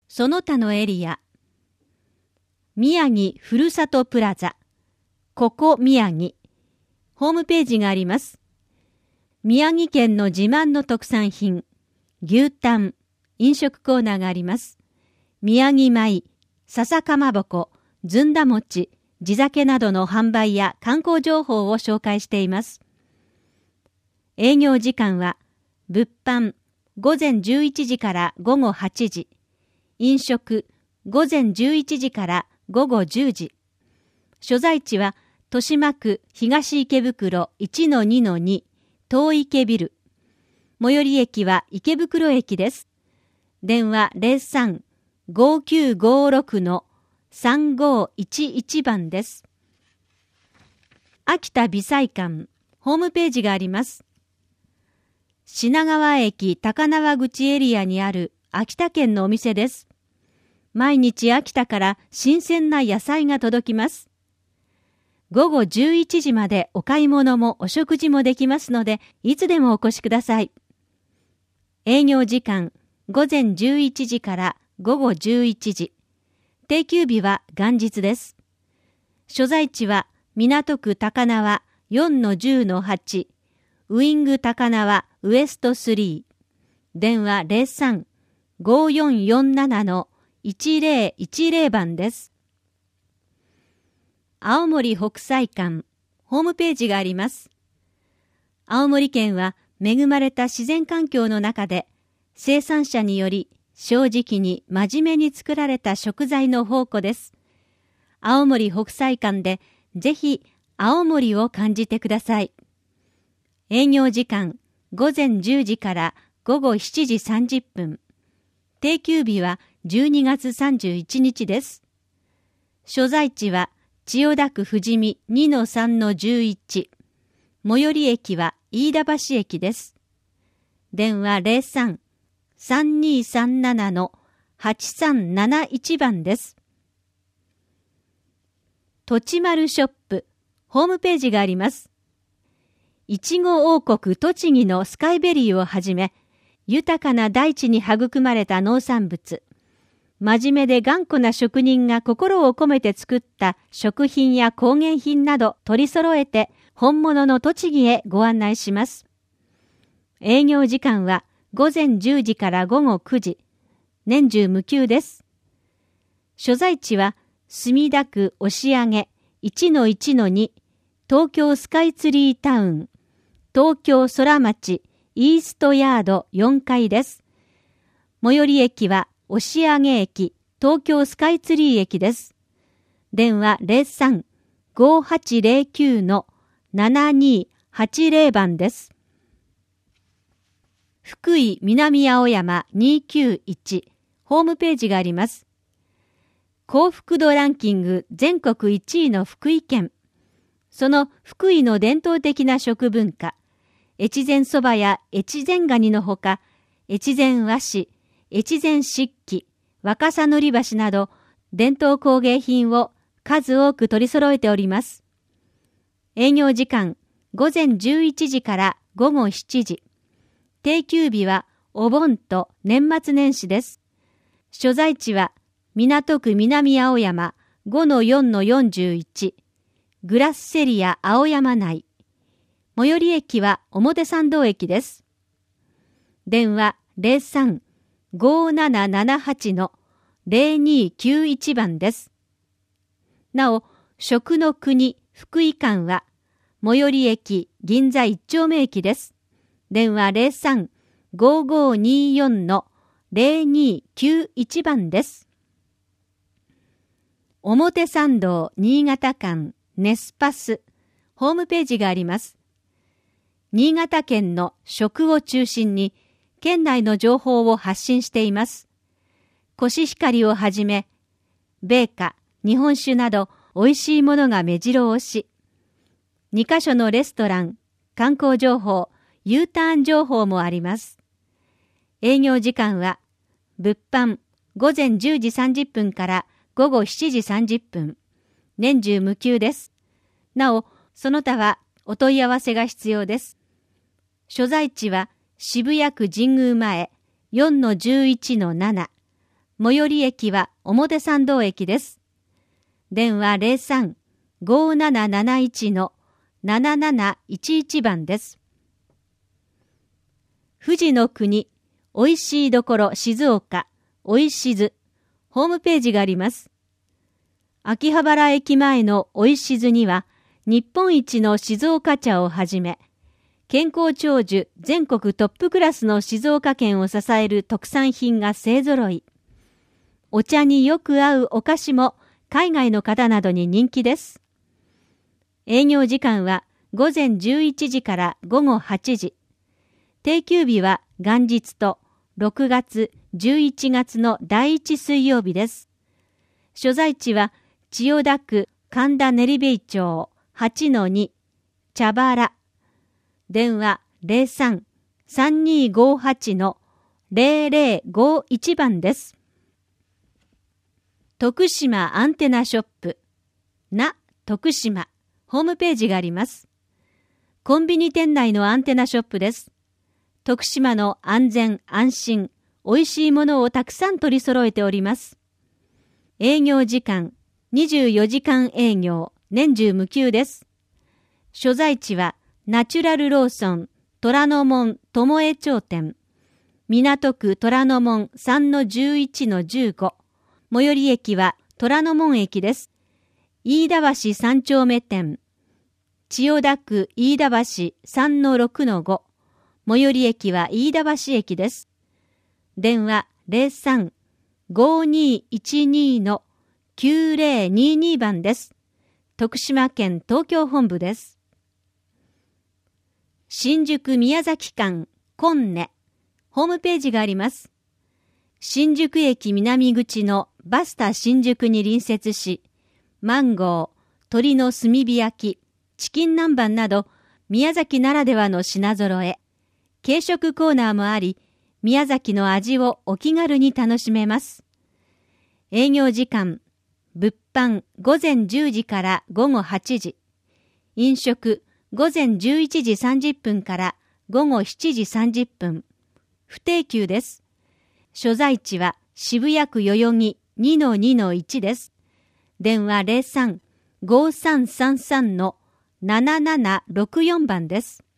その他のエリア。宮城ふるさとプラザ。ここ宮城。ホームページがあります。宮城県の自慢の特産品、牛タン、飲食コーナーがあります。宮城米、笹かまぼこ、ずんだ餅、地酒などの販売や観光情報を紹介しています。営業時間は、物販、午前11時から午後8時、飲食、午前11時から午後10時。所在地は、豊島区東池袋 1-2-2 東池ビル。最寄り駅は池袋駅です。電話03-5956-3511番です。秋田美彩館、ホームページがあります。品川駅高輪口エリアにある秋田県のお店です。毎日秋田から新鮮な野菜が届きます。午後11時までお買い物もお食事もできますので、いつでもお越しください。営業時間、午前11時から午後11時。定休日は元日です。所在地は港区高輪 4-10-8、ウイング高輪ウエスト3。電話03-5447-1010番です。青森北斎館、ホームページがあります。青森県は恵まれた自然環境の中で、生産者により正直に真面目に作られた食材の宝庫です。青森北斎館でぜひ青森を感じてください。営業時間、午前10時から午後7時30分。定休日は12月31日です。所在地は千代田区富士見 2-3-11。最寄り駅は飯田橋駅です。電話03-3237-8371番です。とちまるショップ、ホームページがあります。いちご王国栃木のスカイベリーをはじめ、豊かな大地に育まれた農産物、真面目で頑固な職人が心を込めて作った食品や工芸品など取り揃えて本物の栃木へご案内します。営業時間は午前10時から午後9時。年中無休です。所在地は墨田区押上 1-1-2 東京スカイツリータウン東京空町イーストヤード4階です。最寄り駅は押上駅、東京スカイツリー駅です。電話03-5809-7280番です。福井南青山291ホームページがあります。幸福度ランキング全国1位の福井県。その福井の伝統的な食文化、越前そばや越前ガニのほか、越前和紙、越前漆器、若狭塗り橋など伝統工芸品を数多く取り揃えております。営業時間午前11時から午後7時。定休日はお盆と年末年始です。所在地は港区南青山 5-4-41 グラッセリア青山内。最寄り駅は表参道駅です。電話03-5778-0291番です。なお、食の国福井館は最寄り駅銀座一丁目駅です。電話03-5524-0291番です。表参道新潟間ネスパスホームページがあります。新潟県の食を中心に県内の情報を発信しています。コシヒカリをはじめ、米菓、日本酒など美味しいものが目白押し。2カ所のレストラン、観光情報、U ターン情報もあります。営業時間は、物販午前10時30分から午後7時30分。年中無休です。なお、その他はお問い合わせが必要です。所在地は渋谷区神宮前 4-11-7 最寄り駅は表参道駅です。電話03-5771-7711番です。富士の国、おいしいどころ静岡、おいしず、ホームページがあります。秋葉原駅前のおいしずには、日本一の静岡茶をはじめ、健康長寿全国トップクラスの静岡県を支える特産品が勢ぞろい。お茶によく合うお菓子も海外の方などに人気です。営業時間は午前11時から午後8時。定休日は元日と6月、11月の第1水曜日です。所在地は千代田区神田練兵衛町 8-2 茶原。電話03-3258-0051番です。徳島アンテナショップな徳島ホームページがあります。コンビニ店内のアンテナショップです。徳島の安全安心おいしいものをたくさん取り揃えております。営業時間24時間営業、年中無休です。所在地はナチュラルローソン虎ノ門友江町店、港区虎ノ門 3-11-15、最寄り駅は虎ノ門駅です。飯田橋三丁目店、千代田区飯田橋 3-6-5、最寄り駅は飯田橋駅です。電話03-5212-9022番です。徳島県東京本部です。新宿宮崎間コンネホームページがあります。新宿駅南口のバスタ新宿に隣接し、マンゴー、鶏の炭火焼き、チキン南蛮など宮崎ならではの品揃え、軽食コーナーもあり、宮崎の味をお気軽に楽しめます。営業時間、物販午前10時から午後8時、飲食午前11時30分から午後7時30分、不定休です。所在地は渋谷区代々木 2-2-1 です。電話03-5333-7764番です。